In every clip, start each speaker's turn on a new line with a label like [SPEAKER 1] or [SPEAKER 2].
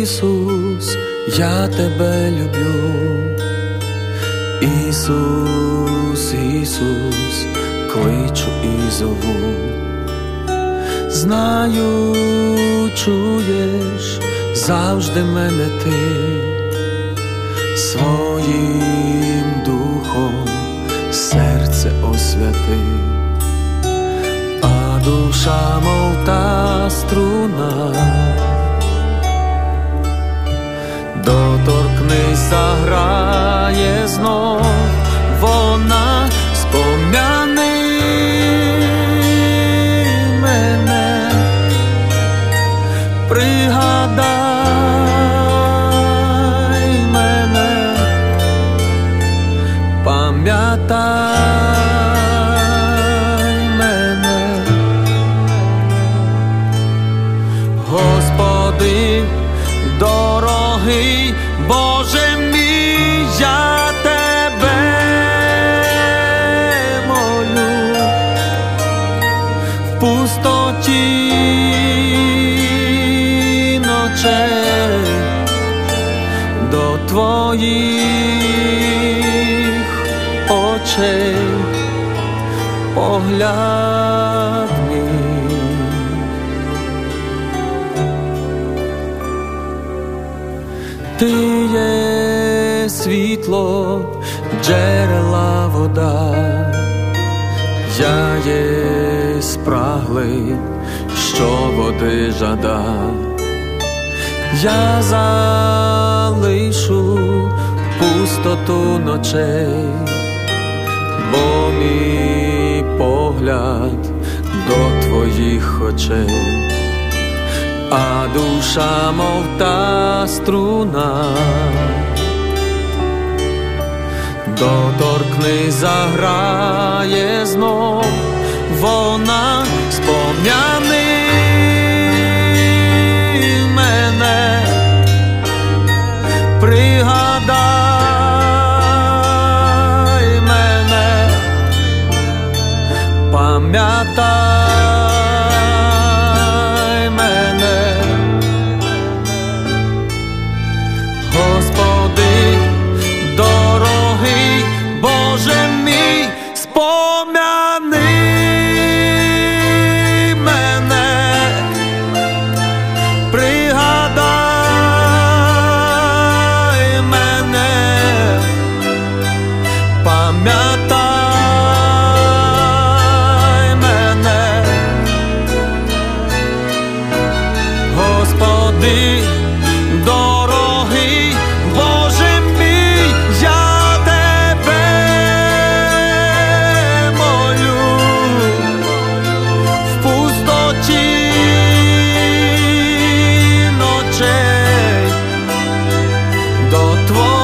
[SPEAKER 1] Ісус, я тебе люблю. Ісус, Ісус, кличу і зову. Знаю, чуєш завжди мене ти, своїм духом серце освяти, а душа, мов та струна, доторкнись, заграє знов вона, спом'яни мене, пригадай мене, пам'ятай мене, Господи, дорогий Боже мій, я тебе молю, в пустоті ночей до твоїх очей погляд мій. Ти є світло, джерела вода, я є спраглий, що води жада. Я залишу пустоту ночей, бо мій погляд до твоїх очей, а душа, мов та струна, доторкнись, заграє знов вона, спом'яни мене, пригадай мене, пам'ятай мене, Господи, дорогий Боже мій, спом'яни мене, пригадай мене, пам'ятай мене, Господи, дорогий Боже мій, я тебе молю, в пустоті ночей до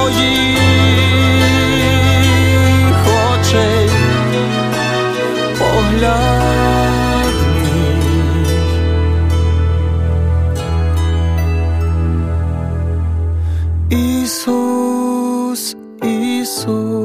[SPEAKER 1] твоїх очей погляд мій. Ісус, Ісус,